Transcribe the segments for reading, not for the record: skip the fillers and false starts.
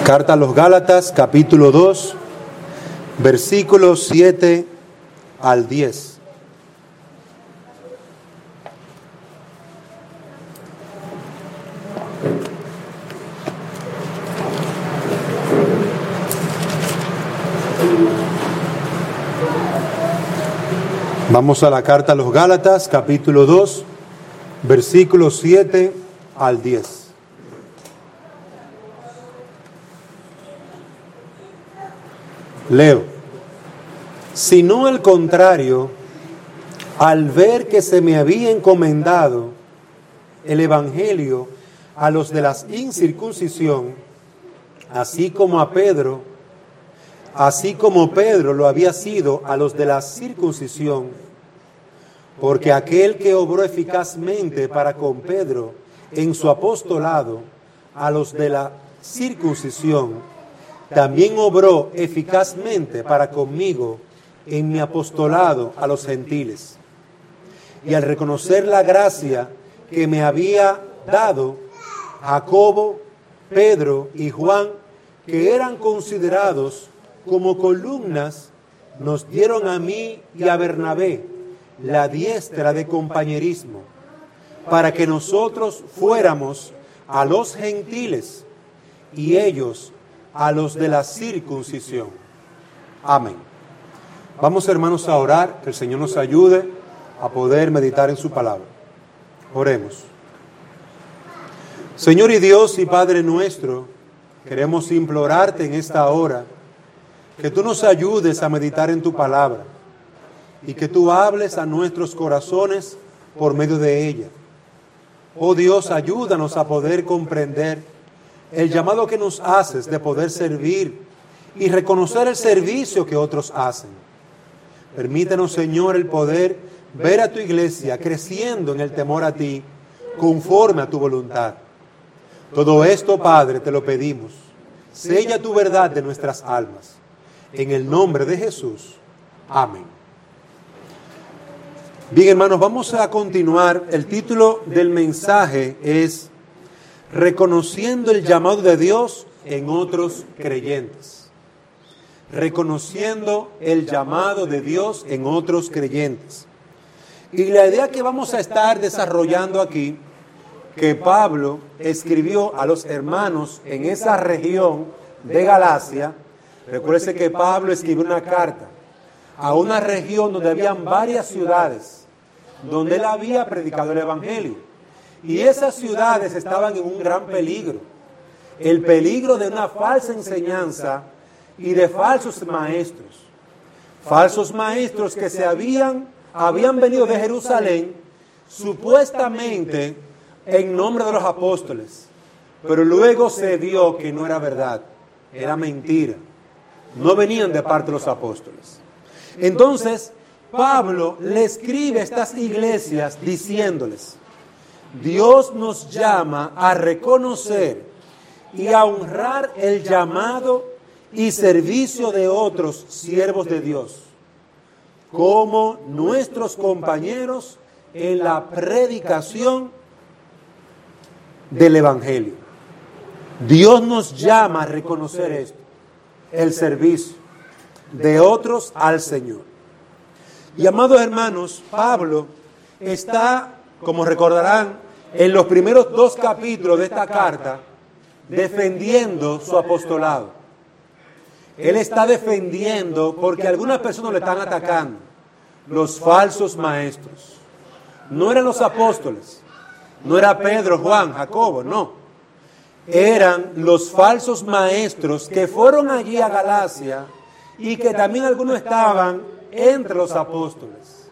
Carta a los Gálatas, capítulo 2, versículos 7 al 10. Vamos a la carta a los Gálatas, capítulo 2, versículos 7 al 10. Leo: sino al contrario, al ver que se me había encomendado el evangelio a los de la incircuncisión, así como Pedro lo había sido a los de la circuncisión, porque aquel que obró eficazmente para con Pedro en su apostolado a los de la circuncisión, también obró eficazmente para conmigo en mi apostolado a los gentiles. Y al reconocer la gracia que me había dado Jacobo, Pedro y Juan, que eran considerados como columnas, nos dieron a mí y a Bernabé la diestra de compañerismo, para que nosotros fuéramos a los gentiles y ellos a los de la circuncisión. Amén. Vamos, hermanos, a orar, que el Señor nos ayude a poder meditar en su palabra. Oremos. Señor y Dios y Padre nuestro, queremos implorarte en esta hora que tú nos ayudes a meditar en tu palabra y que tú hables a nuestros corazones por medio de ella. Oh Dios, ayúdanos a poder comprender el llamado que nos haces de poder servir y reconocer el servicio que otros hacen. Permítenos, Señor, el poder ver a tu iglesia creciendo en el temor a ti, conforme a tu voluntad. Todo esto, Padre, te lo pedimos. Sella tu verdad de nuestras almas. En el nombre de Jesús. Amén. Bien, hermanos, vamos a continuar. El título del mensaje es Reconociendo el llamado de Dios en otros creyentes. Reconociendo el llamado de Dios en otros creyentes. Y la idea que vamos a estar desarrollando aquí, que Pablo escribió a los hermanos en esa región de Galacia. Recuérdese que Pablo escribió una carta a una región donde habían varias ciudades, donde él había predicado el evangelio. Y esas ciudades estaban en un gran peligro. El peligro de una falsa enseñanza y de falsos maestros. Falsos maestros que habían venido de Jerusalén supuestamente en nombre de los apóstoles. Pero luego se vio que no era verdad, era mentira. No venían de parte de los apóstoles. Entonces, Pablo le escribe a estas iglesias diciéndoles: Dios nos llama a reconocer y a honrar el llamado y servicio de otros siervos de Dios, como nuestros compañeros en la predicación del Evangelio. Dios nos llama a reconocer esto, el servicio de otros al Señor. Y amados hermanos, Pablo está, como recordarán, en los primeros 2 capítulos de esta carta, defendiendo su apostolado. Él está defendiendo porque algunas personas le están atacando. Los falsos maestros. No eran los apóstoles. No era Pedro, Juan, Jacobo, no. Eran los falsos maestros que fueron allí a Galacia y que también algunos estaban entre los apóstoles,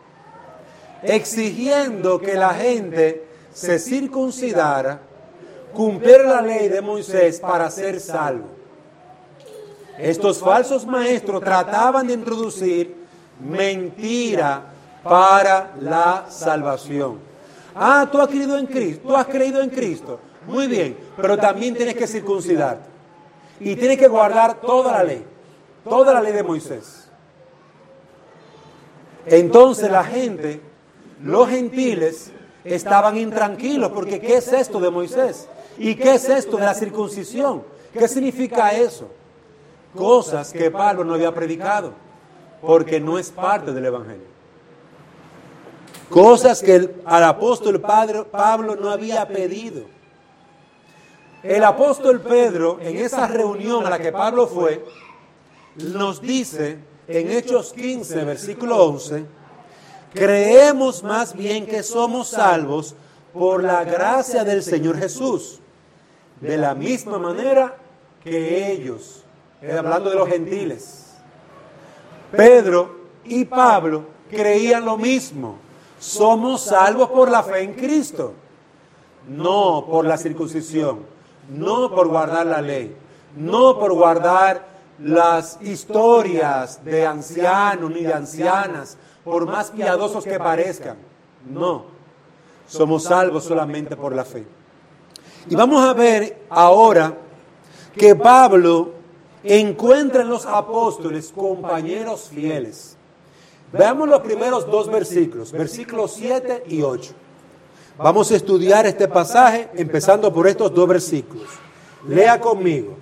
exigiendo que la gente se circuncidara, cumpliera la ley de Moisés para ser salvo. Estos falsos maestros trataban de introducir mentira para la salvación. Ah, tú has creído en Cristo. Muy bien, pero también tienes que circuncidarte. Y tienes que guardar toda la ley de Moisés. Entonces la gente, los gentiles, estaban intranquilos porque ¿qué es esto de Moisés? ¿Y qué es esto de la circuncisión? ¿Qué significa eso? Cosas que Pablo no había predicado, porque no es parte del Evangelio. Cosas que al apóstol Pablo no había pedido. El apóstol Pedro, en esa reunión a la que Pablo fue, nos dice en Hechos 15, versículo 11, creemos más bien que somos salvos por la gracia del Señor Jesús, de la misma manera que ellos, hablando de los gentiles. Pedro y Pablo creían lo mismo, somos salvos por la fe en Cristo, no por la circuncisión, no por guardar la ley, no por guardar las historias de ancianos ni de ancianas, por más piadosos que parezcan. No, somos salvos solamente por la fe. Y vamos a ver ahora que Pablo encuentra en los apóstoles compañeros fieles. Veamos los primeros dos versículos, versículos 7 y 8. Vamos a estudiar este pasaje empezando por estos dos versículos. Lea conmigo.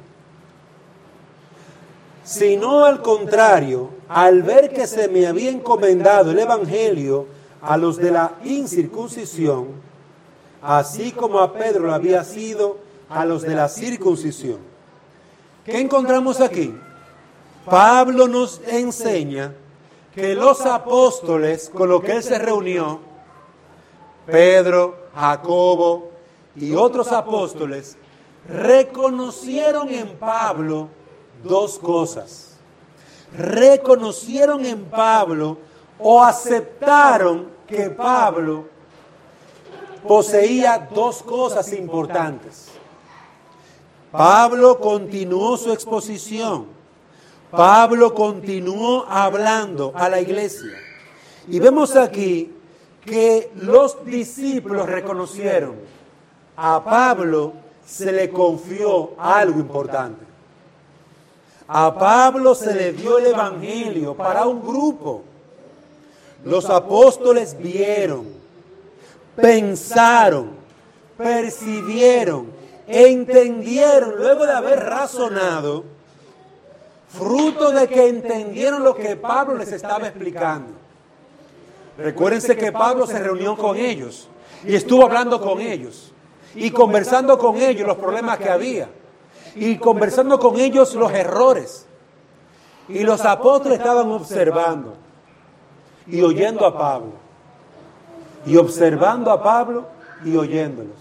Sino al contrario, al ver que se me había encomendado el evangelio a los de la incircuncisión, así como a Pedro lo había sido a los de la circuncisión. ¿Qué encontramos aquí? Pablo nos enseña que los apóstoles con los que él se reunió, Pedro, Jacobo y otros apóstoles, reconocieron en Pablo dos cosas. Reconocieron en Pablo o aceptaron que Pablo poseía dos cosas importantes. Pablo continuó su exposición. Pablo continuó hablando a la iglesia. Y vemos aquí que los discípulos reconocieron a Pablo se le confió algo importante. A Pablo se le dio el evangelio para un grupo. Los apóstoles vieron, pensaron, percibieron, entendieron, luego de haber razonado, fruto de que entendieron lo que Pablo les estaba explicando. Recuérdense que Pablo se reunió con ellos y estuvo hablando con ellos y conversando con ellos los problemas que había y conversando con ellos los errores. Y los apóstoles estaban observando y oyendo a Pablo y observando a Pablo y oyéndolos.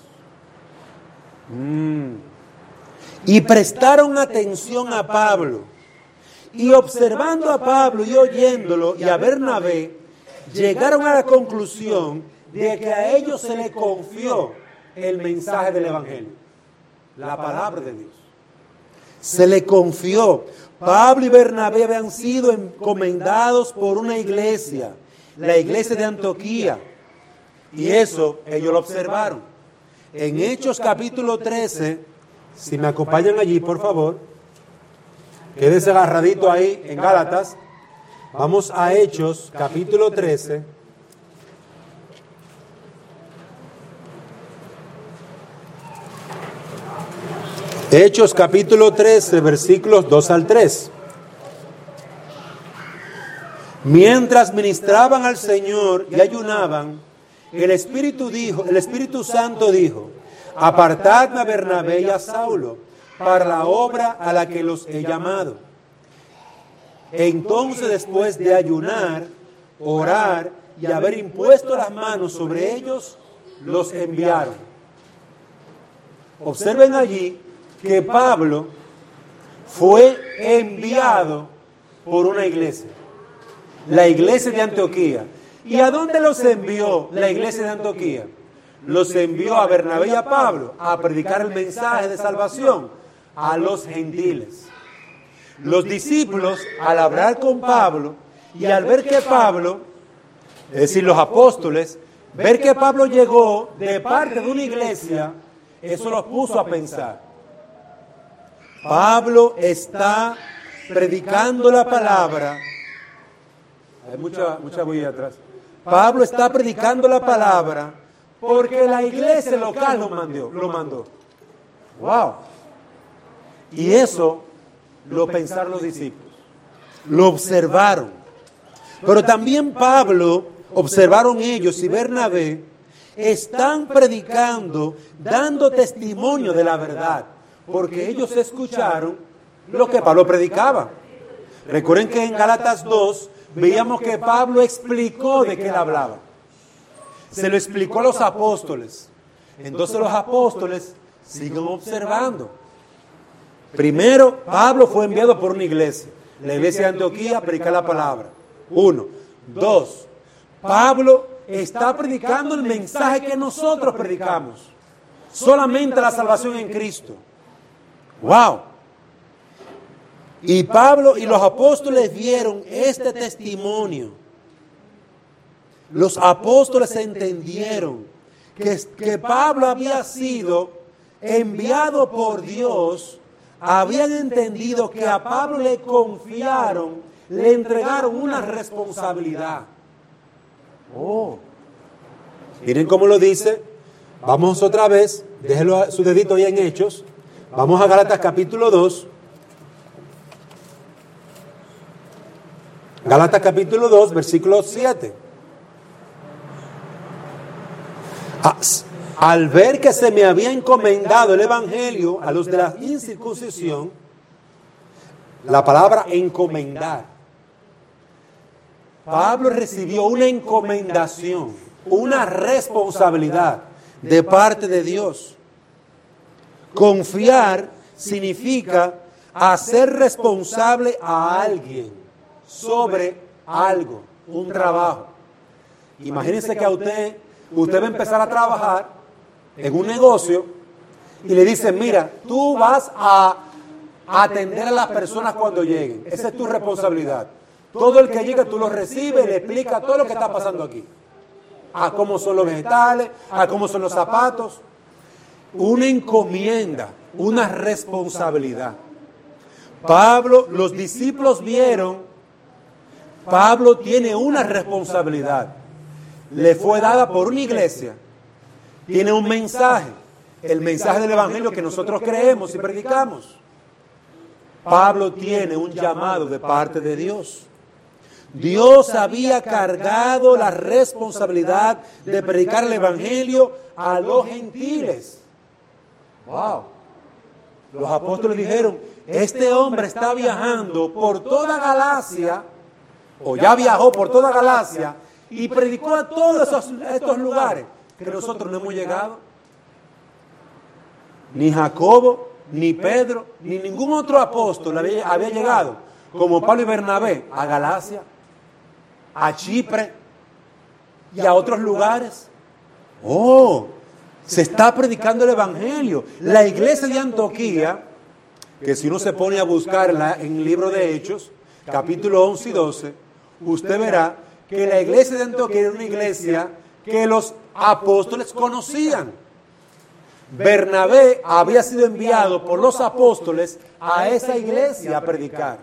Y prestaron atención a Pablo y observando a Pablo y oyéndolo y a Bernabé, llegaron a la conclusión de que a ellos se les confió el mensaje del evangelio, la palabra de Dios. Se le confió. Pablo y Bernabé habían sido encomendados por una iglesia, la iglesia de Antioquía, y eso ellos lo observaron. En Hechos capítulo 13, si me acompañan allí, por favor, quédese agarradito ahí en Gálatas. Vamos a Hechos capítulo 13. Hechos capítulo 13, versículos 2 al 3. Mientras ministraban al Señor y ayunaban, el Espíritu Santo dijo: apartadme a Bernabé y a Saulo para la obra a la que los he llamado. Entonces, después de ayunar, orar y haber impuesto las manos sobre ellos, los enviaron. Observen allí que Pablo fue enviado por una iglesia, la iglesia de Antioquía. ¿Y a dónde los envió la iglesia de Antioquía? Los envió a Bernabé y a Pablo a predicar el mensaje de salvación a los gentiles. Los discípulos, al hablar con Pablo y al ver que Pablo, es decir, los apóstoles, ver que Pablo llegó de parte de una iglesia, eso los puso a pensar. Pablo está predicando la palabra. Hay mucha bulla atrás. Pablo está predicando la palabra porque la iglesia local lo mandó. ¡Wow! Y eso lo pensaron los discípulos, lo observaron. Pero también Pablo, observaron ellos y Bernabé, están predicando, dando testimonio de la verdad, porque ellos escucharon lo que Pablo predicaba. Recuerden que en Gálatas 2 veíamos que Pablo explicó de qué él hablaba. Se lo explicó a los apóstoles. Entonces los apóstoles siguen observando. Primero, Pablo fue enviado por una iglesia, la iglesia de Antioquía, a predicar la palabra. 1. 2. Pablo está predicando el mensaje que nosotros predicamos. Solamente la salvación en Cristo. ¡Wow! Y Pablo y los apóstoles vieron este testimonio. Los apóstoles entendieron que Pablo había sido enviado por Dios. Habían entendido que a Pablo le confiaron, le entregaron una responsabilidad. Oh, miren cómo lo dice. Vamos otra vez, déjelo su dedito ahí en Hechos. Vamos a Gálatas capítulo 2. Gálatas capítulo 2, versículo 7. Al ver que se me había encomendado el evangelio a los de la incircuncisión, la palabra encomendar. Pablo recibió una encomendación, una responsabilidad de parte de Dios. Confiar significa hacer responsable a alguien sobre algo, un trabajo. Imagínense que a usted va a empezar a trabajar en un negocio y le dicen, mira, tú vas a atender a las personas cuando lleguen. Esa es tu responsabilidad. Todo el que llega tú lo recibes y le explica todo lo que está pasando aquí. A cómo son los vegetales, a cómo son los zapatos. Una encomienda, una responsabilidad. Pablo, los discípulos vieron, Pablo tiene una responsabilidad. Le fue dada por una iglesia. Tiene un mensaje, el mensaje del evangelio que nosotros creemos y predicamos. Pablo tiene un llamado de parte de Dios. Dios había cargado la responsabilidad de predicar el evangelio a los gentiles. Wow. Los apóstoles dijeron, este hombre está viajando por toda Galacia, o ya viajó por toda Galacia, y predicó a todos estos lugares que nosotros no hemos llegado. Ni Jacobo, ni Pedro, ni ningún otro apóstol había llegado, como Pablo y Bernabé, a Galacia, a Chipre y a otros lugares. Oh, se está predicando el evangelio. La iglesia de Antioquía, que si uno se pone a buscarla en el libro de Hechos, capítulo 11 y 12, usted verá que la iglesia de Antioquía era una iglesia que los apóstoles conocían. Bernabé había sido enviado por los apóstoles a esa iglesia a predicar.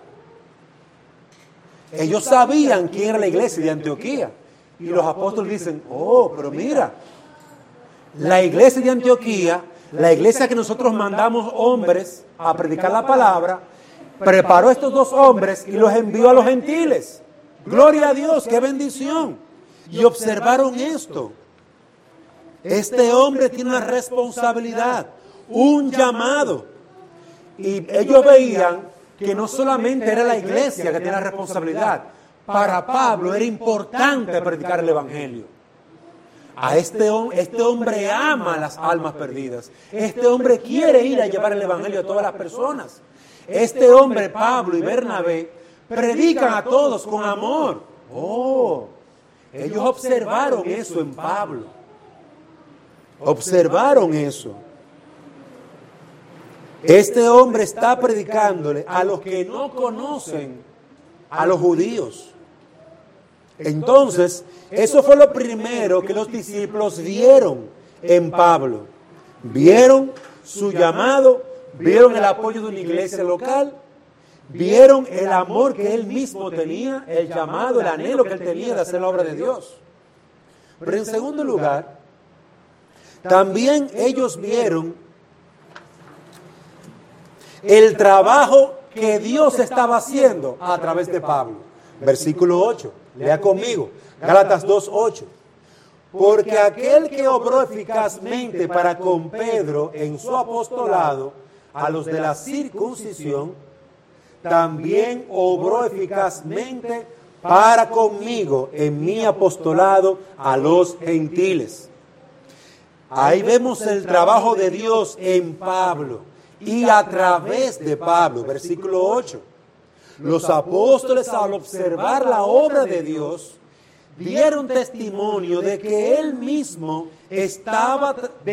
Ellos sabían quién era la iglesia de Antioquía. Y los apóstoles dicen, oh, pero mira, la iglesia de Antioquía, la iglesia que nosotros mandamos hombres a predicar la palabra, preparó a estos dos hombres y los envió a los gentiles. Gloria a Dios, qué bendición. Y observaron esto. Este hombre tiene una responsabilidad, un llamado. Y ellos veían que no solamente era la iglesia que tenía la responsabilidad. Para Pablo era importante predicar el evangelio. Este hombre ama las almas perdidas. Este hombre quiere ir a llevar el evangelio a todas las personas. Este hombre, Pablo y Bernabé, predican a todos con amor. Oh, ellos observaron eso en Pablo. Observaron eso. Este hombre está predicándole a los que no conocen a los judíos. Entonces, eso fue lo primero que los discípulos vieron en Pablo. Vieron su llamado, vieron el apoyo de una iglesia local, vieron el amor que él mismo tenía, el llamado, el anhelo que él tenía de hacer la obra de Dios. Pero en segundo lugar, también ellos vieron el trabajo que Dios estaba haciendo a través de Pablo. Versículo 8, lea conmigo, Gálatas 2:8. Porque aquel que obró eficazmente para con Pedro en su apostolado a los de la circuncisión, también obró eficazmente para conmigo en mi apostolado a los gentiles. Ahí vemos el trabajo de Dios en Pablo y a través de Pablo. Versículo 8. Los apóstoles, al observar la obra de Dios, dieron testimonio de que el mismo que estaba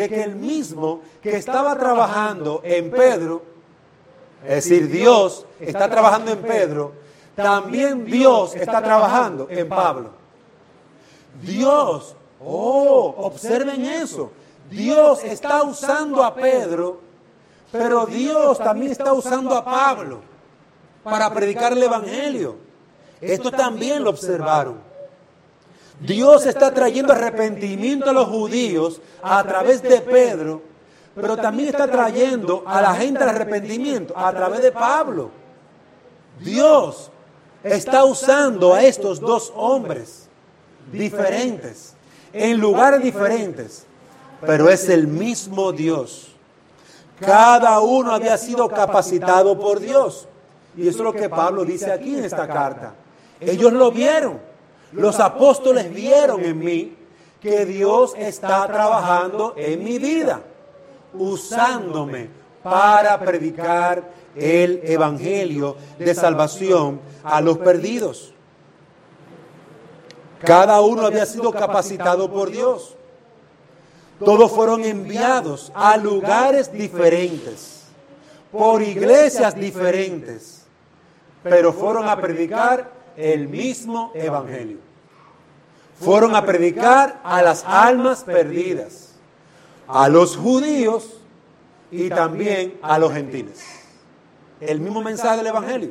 trabajando en Pedro, es decir, Dios está trabajando en Pedro, también Dios está trabajando en Pablo. Dios, observen eso, Dios está usando a Pedro, pero Dios también está usando a Pablo para predicar el Evangelio. Esto también lo observaron. Dios está trayendo arrepentimiento a los judíos a través de Pedro, pero también está trayendo a la gente al arrepentimiento a través de Pablo. Dios está usando a estos dos hombres diferentes, en lugares diferentes, pero es el mismo Dios. Cada uno había sido capacitado por Dios. Y eso es lo que Pablo dice aquí en esta carta. Ellos lo vieron. Los apóstoles vieron en mí que Dios está trabajando en mi vida, usándome para predicar el evangelio de salvación a los perdidos. Cada uno había sido capacitado por Dios. Todos fueron enviados a lugares diferentes, por iglesias diferentes, pero fueron a predicar el mismo evangelio. Fueron a predicar a las almas perdidas, a los judíos y también a los gentiles. El mismo mensaje del evangelio.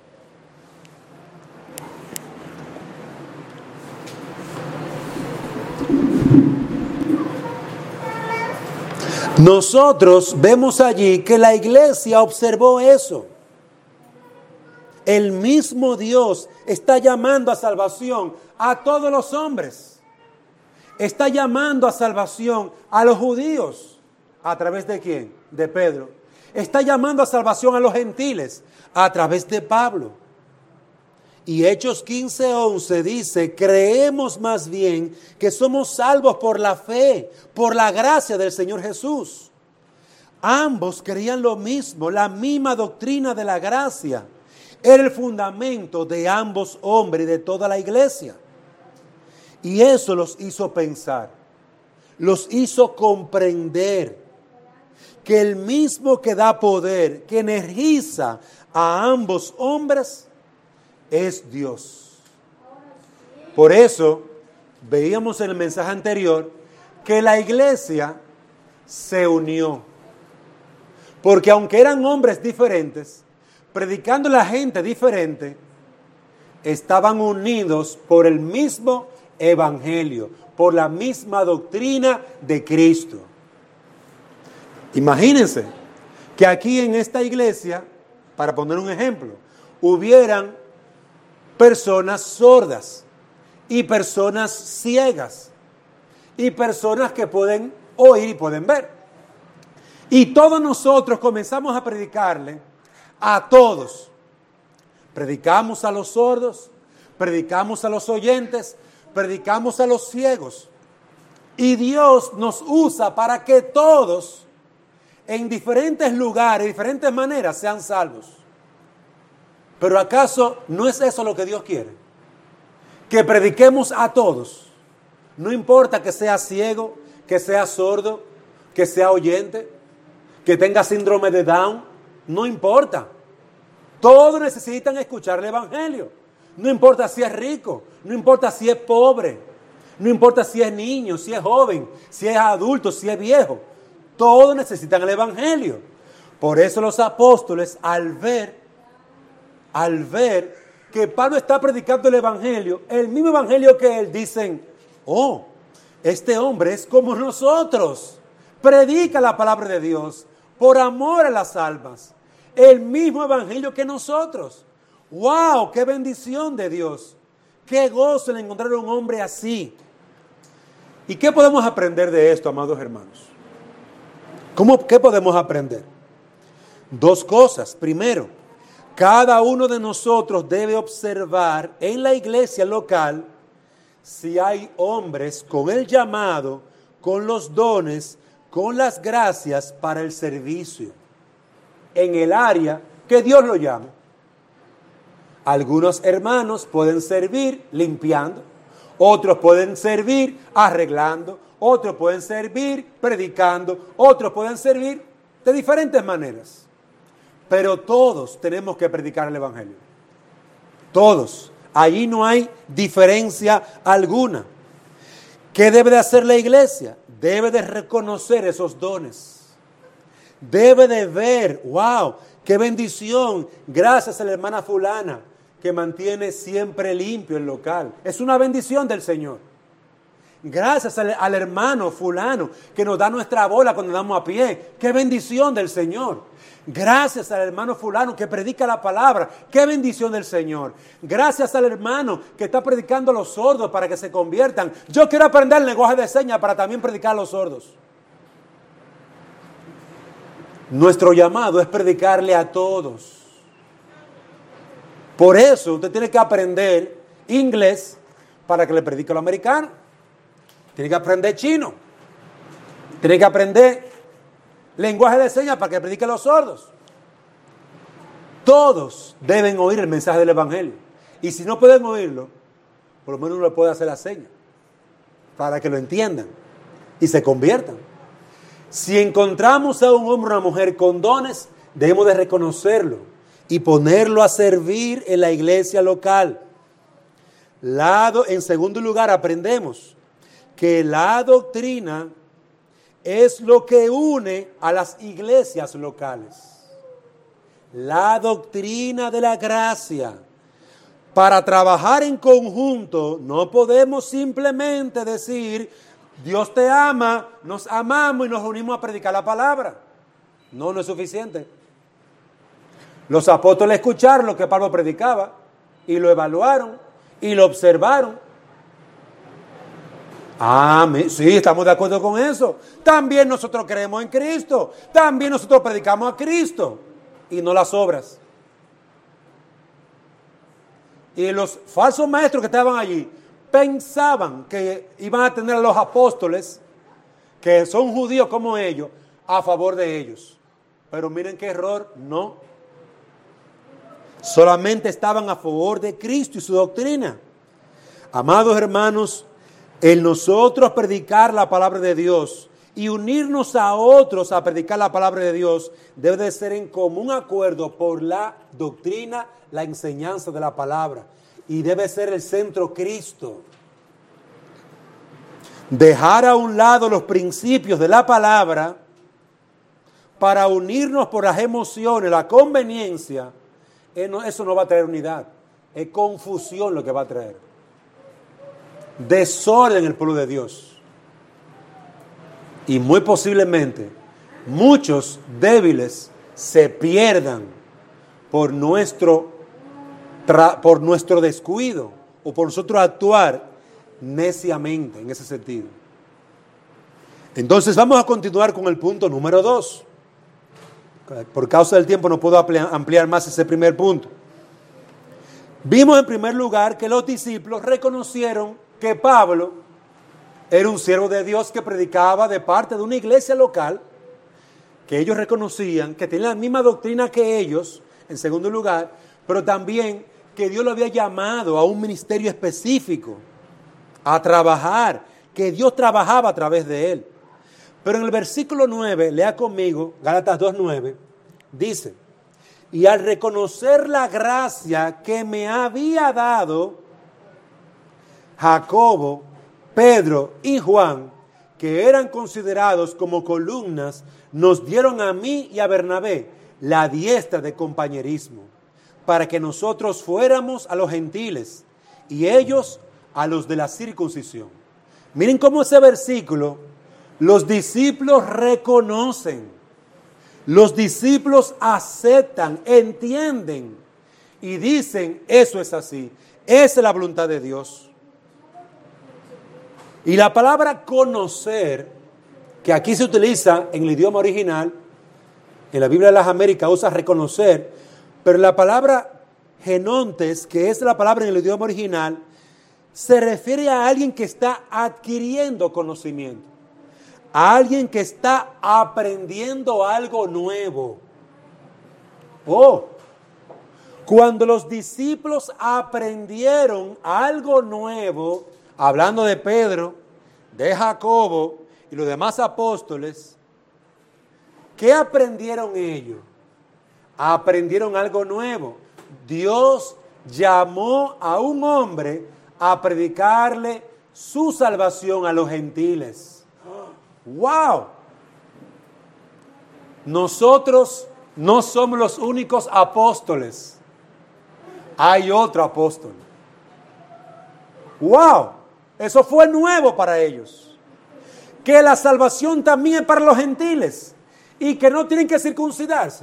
Nosotros vemos allí que la iglesia observó eso. El mismo Dios está llamando a salvación a todos los hombres. Está llamando a salvación a los judíos. ¿A través de quién? De Pedro. Está llamando a salvación a los gentiles a través de Pablo. Y Hechos 15:11 dice, creemos más bien que somos salvos por la fe, por la gracia del Señor Jesús. Ambos creían lo mismo, la misma doctrina de la gracia. Era el fundamento de ambos hombres y de toda la iglesia. Y eso los hizo pensar, los hizo comprender que el mismo que da poder, que energiza a ambos hombres, es Dios. Por eso, veíamos en el mensaje anterior que la iglesia se unió. Porque aunque eran hombres diferentes, predicando a la gente diferente, estaban unidos por el mismo evangelio, por la misma doctrina de Cristo. Imagínense que aquí en esta iglesia, para poner un ejemplo, hubieran personas sordas y personas ciegas y personas que pueden oír y pueden ver. Y todos nosotros comenzamos a predicarle a todos. Predicamos a los sordos, predicamos a los oyentes, predicamos a los ciegos. Y Dios nos usa para que todos, en diferentes lugares, diferentes maneras, sean salvos. Pero ¿acaso no es eso lo que Dios quiere? Que prediquemos a todos. No importa que sea ciego, que sea sordo, que sea oyente, que tenga síndrome de Down. No importa. Todos necesitan escuchar el evangelio. No importa si es rico, no importa si es pobre, no importa si es niño, si es joven, si es adulto, si es viejo. Todos necesitan el evangelio. Por eso los apóstoles, al ver que Pablo está predicando el evangelio, el mismo evangelio que él, dicen, este hombre es como nosotros. Predica la palabra de Dios por amor a las almas. el mismo evangelio que nosotros. ¡Wow! ¡Qué bendición de Dios! ¡Qué gozo en encontrar un hombre así! ¿Y qué podemos aprender de esto, amados hermanos? ¿Qué podemos aprender? Dos cosas. Primero, cada uno de nosotros debe observar en la iglesia local si hay hombres con el llamado, con los dones, con las gracias para el servicio en el área que Dios lo llama. Algunos hermanos pueden servir limpiando, otros pueden servir arreglando, otros pueden servir predicando, otros pueden servir de diferentes maneras. Pero todos tenemos que predicar el evangelio. Todos. Allí no hay diferencia alguna. ¿Qué debe de hacer la iglesia? Debe de reconocer esos dones. Debe de ver, wow, qué bendición, gracias a la hermana fulana que mantiene siempre limpio el local. Es una bendición del Señor. Gracias al hermano fulano que nos da nuestra bola cuando damos a pie. Qué bendición del Señor. Gracias al hermano fulano que predica la palabra. Qué bendición del Señor. Gracias al hermano que está predicando a los sordos para que se conviertan. Yo quiero aprender el lenguaje de señas para también predicar a los sordos. Nuestro llamado es predicarle a todos. Por eso usted tiene que aprender inglés para que le predique a los americanos. Tiene que aprender chino. Tiene que aprender lenguaje de señas para que predique a los sordos. Todos deben oír el mensaje del evangelio. Y si no pueden oírlo, por lo menos uno le puede hacer la seña para que lo entiendan y se conviertan. Si encontramos a un hombre o una mujer con dones, debemos de reconocerlo y ponerlo a servir en la iglesia local. En segundo lugar, aprendemos que la doctrina es lo que une a las iglesias locales. La doctrina de la gracia. Para trabajar en conjunto, no podemos simplemente decir, Dios te ama, nos amamos y nos unimos a predicar la palabra. No es suficiente. Los apóstoles escucharon lo que Pablo predicaba y lo evaluaron y lo observaron. Sí, estamos de acuerdo con eso. También nosotros creemos en Cristo. También nosotros predicamos a Cristo. Y no las obras. Y los falsos maestros que estaban allí pensaban que iban a tener a los apóstoles, que son judíos como ellos, a favor de ellos. Pero miren qué error, no. Solamente estaban a favor de Cristo y su doctrina. Amados hermanos, el nosotros predicar la palabra de Dios y unirnos a otros a predicar la palabra de Dios debe de ser en común acuerdo por la doctrina, la enseñanza de la palabra. Y debe ser el centro Cristo. Dejar a un lado los principios de la palabra para unirnos por las emociones, la conveniencia, eso no va a traer unidad. Es confusión lo que va a traer. Desorden en el pueblo de Dios. Y muy posiblemente muchos débiles se pierdan por nuestro descuido o por nosotros actuar neciamente en ese sentido. Entonces vamos a continuar con el punto número 2. Por causa del tiempo no puedo ampliar más ese primer punto. Vimos en primer lugar que los discípulos reconocieron que Pablo era un siervo de Dios que predicaba de parte de una iglesia local, que ellos reconocían que tenía la misma doctrina que ellos, en segundo lugar, pero también que Dios lo había llamado a un ministerio específico, a trabajar, que Dios trabajaba a través de él. Pero en el versículo 9, lea conmigo, Gálatas 2:9, dice, y al reconocer la gracia que me había dado Jacobo, Pedro y Juan, que eran considerados como columnas, nos dieron a mí y a Bernabé la diestra de compañerismo, para que nosotros fuéramos a los gentiles y ellos a los de la circuncisión. Miren cómo ese versículo, los discípulos reconocen Los discípulos aceptan, entienden y dicen, eso es así. Esa es la voluntad de Dios. Y la palabra conocer, que aquí se utiliza en el idioma original, en la Biblia de las Américas usa reconocer, pero la palabra genontes, que es la palabra en el idioma original, se refiere a alguien que está adquiriendo conocimiento, a alguien que está aprendiendo algo nuevo. Cuando los discípulos aprendieron algo nuevo, hablando de Pedro, de Jacobo y los demás apóstoles, ¿qué aprendieron ellos? Aprendieron algo nuevo. Dios llamó a un hombre a predicarle su salvación a los gentiles. ¡Wow! Nosotros no somos los únicos apóstoles. Hay otro apóstol. ¡Wow! Eso fue nuevo para ellos. Que la salvación también es para los gentiles y que no tienen que circuncidarse.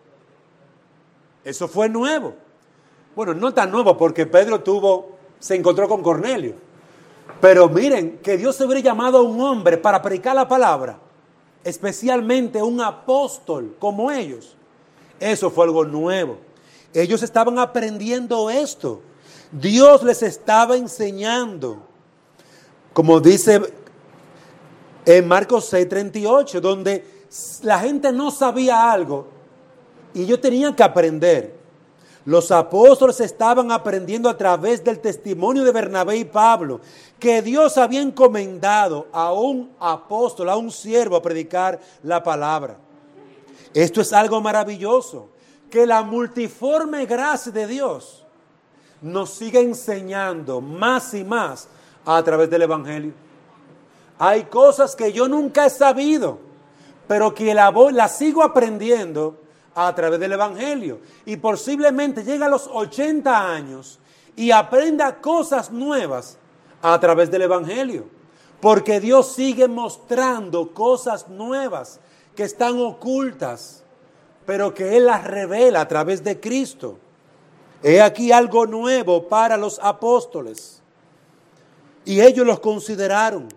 Eso fue nuevo. Bueno, no tan nuevo porque Pedro se encontró con Cornelio. Pero miren, que Dios se hubiera llamado a un hombre para predicar la palabra, especialmente un apóstol como ellos. Eso fue algo nuevo. Ellos estaban aprendiendo esto. Dios les estaba enseñando. Como dice en Marcos 6:38, donde la gente no sabía algo y ellos tenían que aprender. Los apóstoles estaban aprendiendo a través del testimonio de Bernabé y Pablo, que Dios había encomendado a un apóstol, a un siervo, a predicar la palabra. Esto es algo maravilloso, que la multiforme gracia de Dios nos sigue enseñando más y más a través del Evangelio. Hay cosas que yo nunca he sabido, pero que la sigo aprendiendo a través del Evangelio. Y posiblemente llegue a los 80 años y aprenda cosas nuevas a través del Evangelio. Porque Dios sigue mostrando cosas nuevas que están ocultas, pero que Él las revela a través de Cristo. He aquí algo nuevo para los apóstoles. Y ellos los consideraron,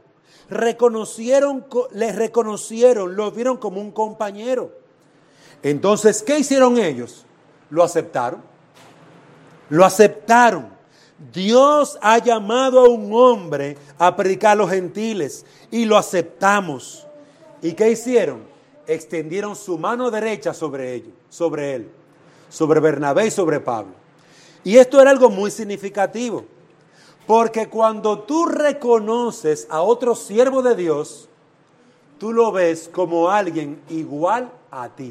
les reconocieron, lo vieron como un compañero. Entonces, ¿qué hicieron ellos? Lo aceptaron. Lo aceptaron. Dios ha llamado a un hombre a predicar a los gentiles y lo aceptamos. ¿Y qué hicieron? Extendieron su mano derecha sobre él, sobre Bernabé y sobre Pablo. Y esto era algo muy significativo, porque cuando tú reconoces a otro siervo de Dios, tú lo ves como alguien igual a ti.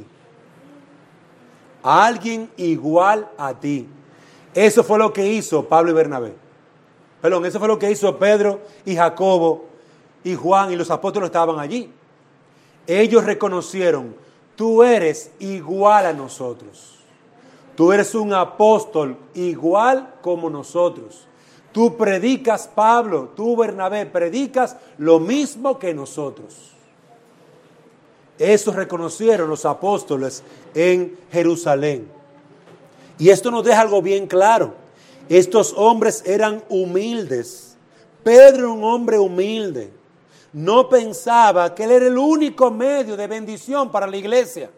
Alguien igual a ti. Eso fue lo que hizo Pablo y Bernabé. Eso fue lo que hizo Pedro y Jacobo y Juan, y los apóstoles estaban allí. Ellos reconocieron, tú eres igual a nosotros. Tú eres un apóstol igual como nosotros. Tú predicas, Pablo, tú Bernabé, predicas lo mismo que nosotros. Eso reconocieron los apóstoles en Jerusalén. Y esto nos deja algo bien claro. Estos hombres eran humildes. Pedro era un hombre humilde. No pensaba que él era el único medio de bendición para la iglesia.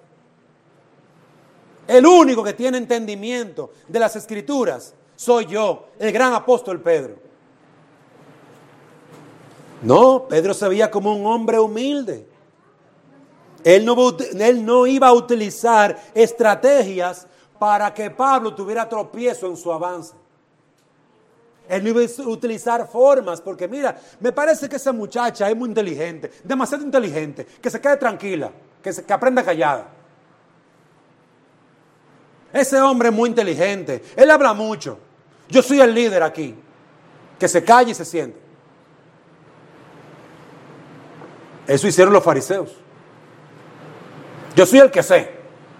El único que tiene entendimiento de las Escrituras soy yo, el gran apóstol Pedro. No, Pedro se veía como un hombre humilde. Él no iba a utilizar estrategias para que Pablo tuviera tropiezo en su avance. Él no iba a utilizar formas, porque mira, me parece que esa muchacha es muy inteligente, demasiado inteligente, que se quede tranquila, que aprenda callada. Ese hombre es muy inteligente, él habla mucho, yo soy el líder aquí, que se calle y se siente. Eso hicieron los fariseos. Yo soy el que sé.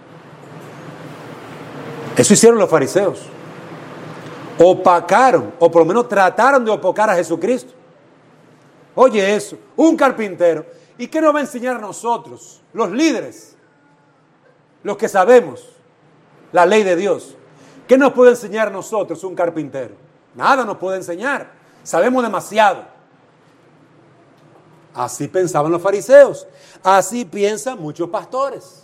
Eso hicieron los fariseos. Opacaron, o por lo menos trataron de opacar a Jesucristo. Oye eso, un carpintero. ¿Y qué nos va a enseñar a nosotros, los líderes? los que sabemos la ley de Dios. ¿Qué nos puede enseñar a nosotros un carpintero? Nada nos puede enseñar. Sabemos demasiado. Así pensaban los fariseos. Así piensan muchos pastores.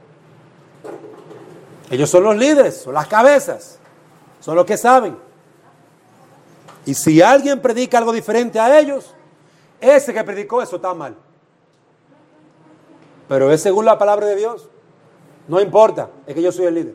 Ellos son los líderes, son las cabezas, son los que saben. Y si alguien predica algo diferente a ellos, ese que predicó eso está mal. Pero es según la palabra de Dios. No importa, es que yo soy el líder.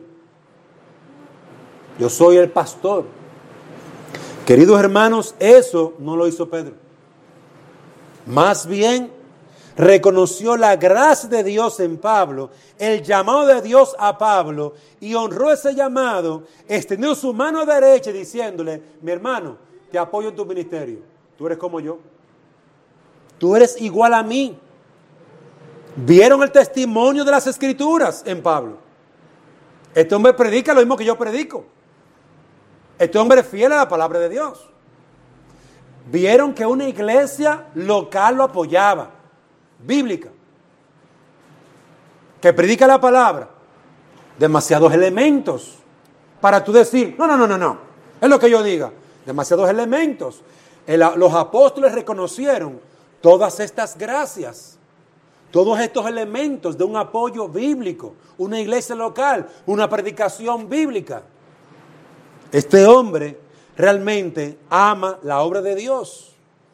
Yo soy el pastor. Queridos hermanos, eso no lo hizo Pedro. Más bien, reconoció la gracia de Dios en Pablo, el llamado de Dios a Pablo, y honró ese llamado, extendió su mano derecha diciéndole: mi hermano, te apoyo en tu ministerio. Tú eres como yo. Tú eres igual a mí. Vieron el testimonio de las Escrituras en Pablo. Este hombre predica lo mismo que yo predico. Este hombre es fiel a la palabra de Dios. Vieron que una iglesia local lo apoyaba, bíblica, que predica la palabra. Demasiados elementos para tú decir, no, es lo que yo diga. Demasiados elementos. Los apóstoles reconocieron todas estas gracias, todos estos elementos de un apoyo bíblico, una iglesia local, una predicación bíblica. Este hombre realmente ama la obra de Dios.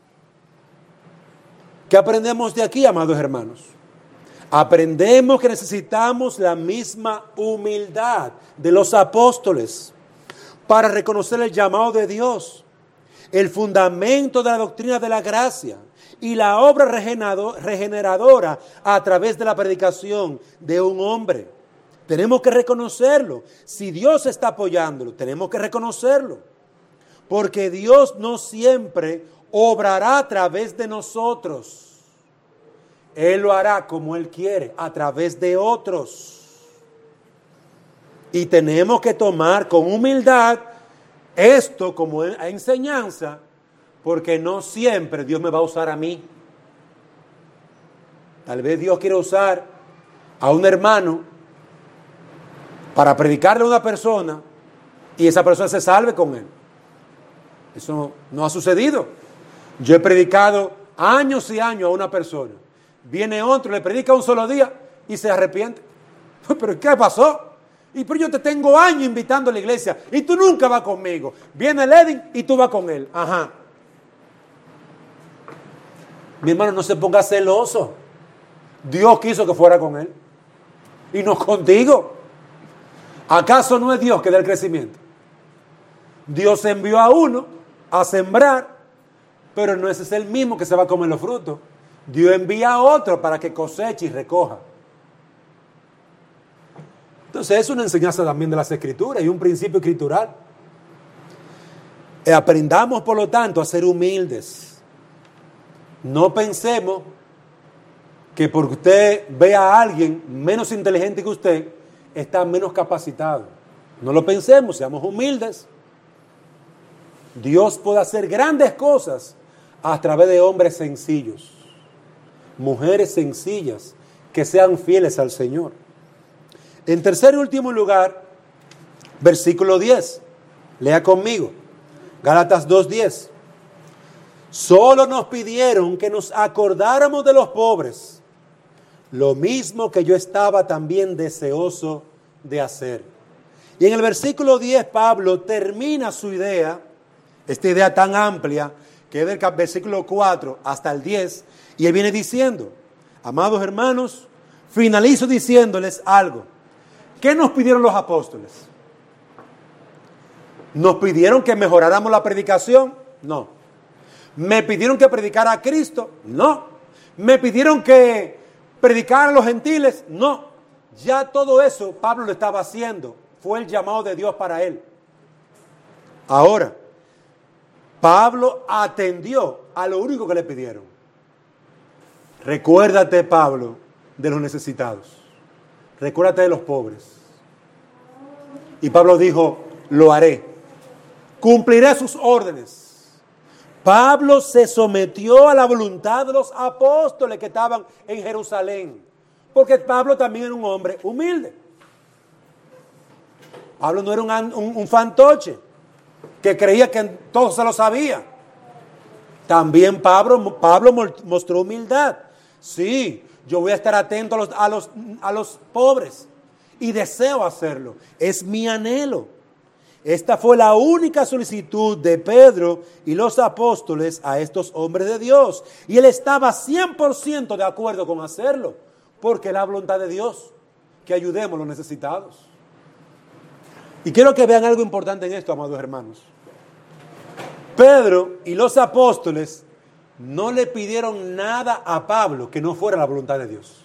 ¿Qué aprendemos de aquí, amados hermanos? Aprendemos que necesitamos la misma humildad de los apóstoles para reconocer el llamado de Dios, el fundamento de la doctrina de la gracia y la obra regeneradora a través de la predicación de un hombre. Tenemos que reconocerlo. Si Dios está apoyándolo, tenemos que reconocerlo. Porque Dios no siempre obrará a través de nosotros. Él lo hará como Él quiere, a través de otros. Y tenemos que tomar con humildad esto como enseñanza, porque no siempre Dios me va a usar a mí. Tal vez Dios quiere usar a un hermano para predicarle a una persona y esa persona se salve con él. Eso no ha sucedido. Yo he predicado años y años a una persona. Viene otro, le predica un solo día y se arrepiente. ¿Pero qué pasó? Y pero yo te tengo años invitando a la iglesia y tú nunca vas conmigo. Viene el Edwin y tú vas con él. Ajá. Mi hermano, no se ponga celoso. Dios quiso que fuera con él y no contigo. ¿Acaso no es Dios que da el crecimiento? Dios envió a uno a sembrar, pero no ese es el mismo que se va a comer los frutos. Dios envía a otro para que coseche y recoja. Entonces es una enseñanza también de las Escrituras y un principio escritural. Aprendamos, por lo tanto, a ser humildes. No pensemos que porque usted vea a alguien menos inteligente que usted, está menos capacitado. No lo pensemos, seamos humildes. Dios puede hacer grandes cosas a través de hombres sencillos, mujeres sencillas, que sean fieles al Señor. En tercer y último lugar, versículo 10. Lea conmigo. Gálatas 2:10. Solo nos pidieron que nos acordáramos de los pobres, lo mismo que yo estaba también deseoso de hacer. Y en el versículo 10 Pablo termina su idea, esta idea tan amplia, que es del versículo 4 hasta el 10, y él viene diciendo, amados hermanos, finalizo diciéndoles algo. ¿Qué nos pidieron los apóstoles? ¿Nos pidieron que mejoráramos la predicación? No. ¿Me pidieron que predicara a Cristo? No. ¿Me pidieron que predicara a los gentiles? No. Ya todo eso Pablo lo estaba haciendo. Fue el llamado de Dios para él. Ahora, Pablo atendió a lo único que le pidieron. Recuérdate, Pablo, de los necesitados. Recuérdate de los pobres. Y Pablo dijo, lo haré. Cumpliré sus órdenes. Pablo se sometió a la voluntad de los apóstoles que estaban en Jerusalén. Porque Pablo también era un hombre humilde. Pablo no era un fantoche que creía que todo se lo sabía. También Pablo mostró humildad. Sí, yo voy a estar atento a los pobres y deseo hacerlo. Es mi anhelo. Esta fue la única solicitud de Pedro y los apóstoles a estos hombres de Dios. Y él estaba 100% de acuerdo con hacerlo, porque es la voluntad de Dios que ayudemos a los necesitados. Y quiero que vean algo importante en esto, amados hermanos. Pedro y los apóstoles no le pidieron nada a Pablo que no fuera la voluntad de Dios.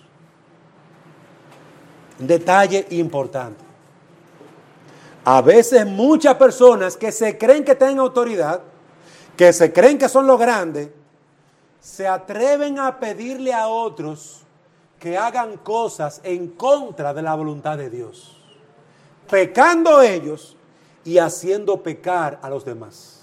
Un detalle importante. A veces muchas personas que se creen que tienen autoridad, que se creen que son los grandes, se atreven a pedirle a otros que hagan cosas en contra de la voluntad de Dios, pecando ellos y haciendo pecar a los demás.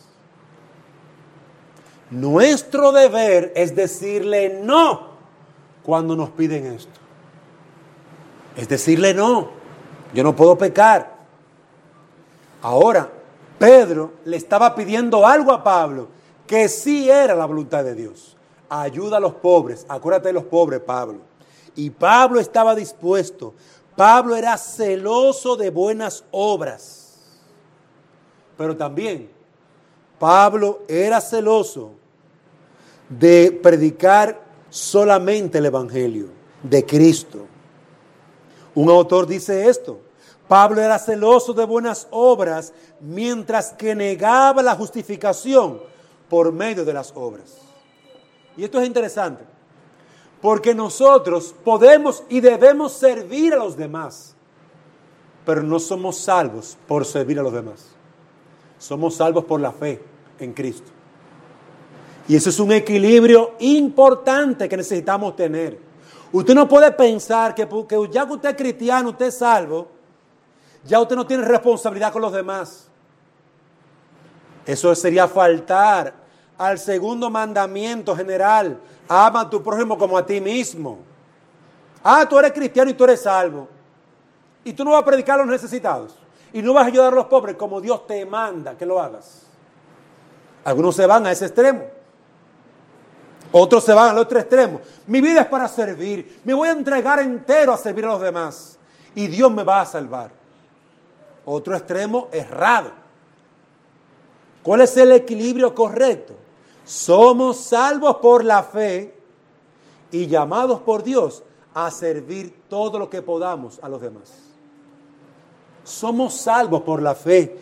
Nuestro deber es decirle no cuando nos piden esto. Es decirle no, yo no puedo pecar. Ahora, Pedro le estaba pidiendo algo a Pablo que sí era la voluntad de Dios. Ayuda a los pobres, acuérdate de los pobres, Pablo. Y Pablo estaba dispuesto. Pablo era celoso de buenas obras. Pero también Pablo era celoso de predicar solamente el Evangelio de Cristo. Un autor dice esto: Pablo era celoso de buenas obras, mientras que negaba la justificación por medio de las obras. Y esto es interesante, porque nosotros podemos y debemos servir a los demás, pero no somos salvos por servir a los demás. Somos salvos por la fe en Cristo. Y eso es un equilibrio importante que necesitamos tener. Usted no puede pensar que ya que usted es cristiano, usted es salvo, ya usted no tiene responsabilidad con los demás. Eso sería faltar al segundo mandamiento general: ama a tu prójimo como a ti mismo. Tú eres cristiano y tú eres salvo, y tú no vas a predicar a los necesitados y no vas a ayudar a los pobres como Dios te manda que lo hagas. Algunos se van a ese extremo, otros se van al otro extremo. Mi vida es para servir, me voy a entregar entero a servir a los demás y Dios me va a salvar. Otro extremo errado. ¿Cuál es el equilibrio correcto? Somos salvos por la fe y llamados por Dios a servir todo lo que podamos a los demás. Somos salvos por la fe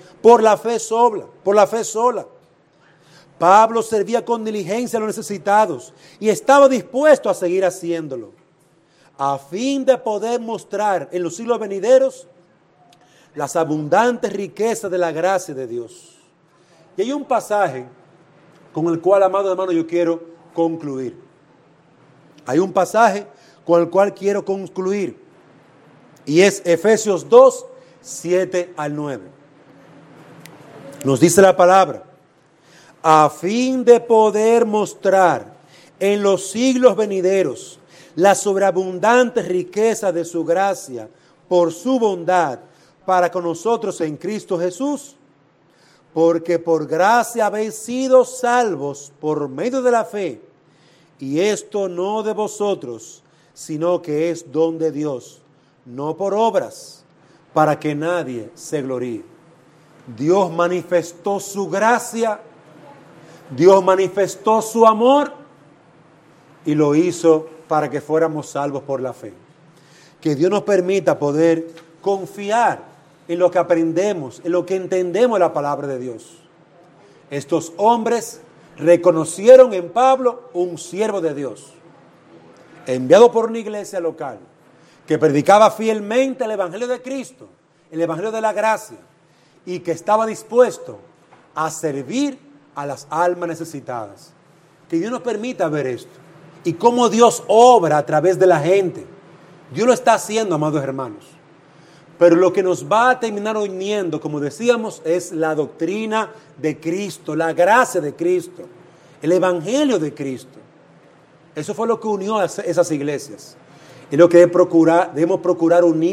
sola. Pablo servía con diligencia a los necesitados y estaba dispuesto a seguir haciéndolo, a fin de poder mostrar en los siglos venideros las abundantes riquezas de la gracia de Dios. Y hay un pasaje con el cual, amado hermano, yo quiero concluir. Hay un pasaje con el cual quiero concluir. Y es Efesios 2, 7 al 9. Nos dice la palabra: a fin de poder mostrar en los siglos venideros la sobreabundante riqueza de su gracia por su bondad para con nosotros en Cristo Jesús, porque por gracia habéis sido salvos por medio de la fe, y esto no de vosotros, sino que es don de Dios, no por obras, para que nadie se gloríe. Dios manifestó su gracia, Dios manifestó su amor, y lo hizo para que fuéramos salvos por la fe. Que Dios nos permita poder confiar en lo que aprendemos, en lo que entendemos de la palabra de Dios. Estos hombres reconocieron en Pablo un siervo de Dios, enviado por una iglesia local, que predicaba fielmente el Evangelio de Cristo, el Evangelio de la gracia, y que estaba dispuesto a servir a las almas necesitadas. Que Dios nos permita ver esto y cómo Dios obra a través de la gente. Dios lo está haciendo, amados hermanos. Pero lo que nos va a terminar uniendo, como decíamos, es la doctrina de Cristo, la gracia de Cristo, el Evangelio de Cristo. Eso fue lo que unió a esas iglesias. Es lo que debemos procurar unir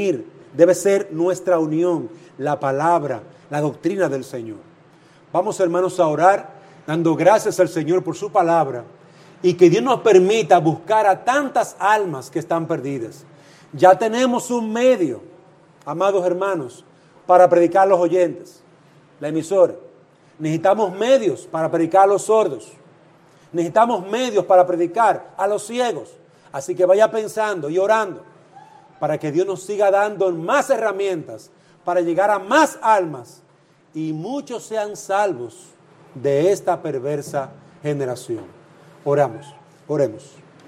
debe ser nuestra unión, la palabra, la doctrina del Señor. Vamos, hermanos, a orar, dando gracias al Señor por su palabra y que Dios nos permita buscar a tantas almas que están perdidas. Ya tenemos un medio, amados hermanos, para predicar a los oyentes, la emisora. Necesitamos medios para predicar a los sordos. Necesitamos medios para predicar a los ciegos. Así que vaya pensando y orando para que Dios nos siga dando más herramientas para llegar a más almas y muchos sean salvos de esta perversa generación. Oremos.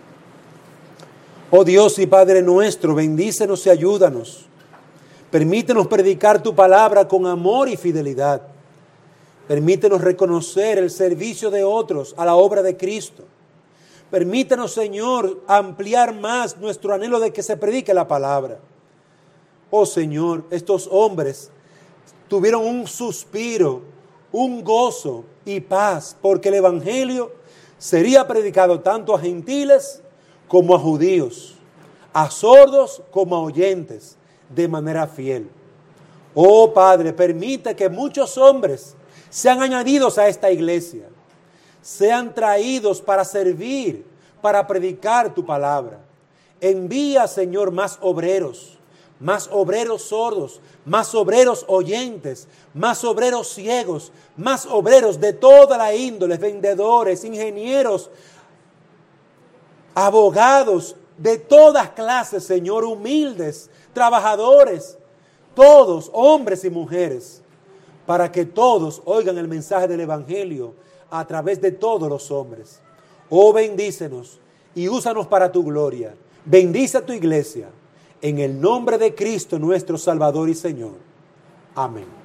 Oh Dios y Padre nuestro, bendícenos y ayúdanos. Permítenos predicar tu palabra con amor y fidelidad. Permítenos reconocer el servicio de otros a la obra de Cristo. Permítenos, Señor, ampliar más nuestro anhelo de que se predique la palabra. Oh Señor, estos hombres tuvieron un suspiro, un gozo y paz, porque el Evangelio sería predicado tanto a gentiles como a judíos, a sordos como a oyentes, de manera fiel. Oh Padre, permite que muchos hombres sean añadidos a esta iglesia, sean traídos para servir, para predicar tu palabra. Envía, Señor, más obreros sordos, más obreros oyentes, más obreros ciegos, más obreros de toda la índole, vendedores, ingenieros, abogados, de todas clases, Señor, humildes, trabajadores, todos, hombres y mujeres, para que todos oigan el mensaje del Evangelio a través de todos los hombres. Oh, bendícenos y úsanos para tu gloria. Bendice a tu iglesia. En el nombre de Cristo, nuestro Salvador y Señor. Amén.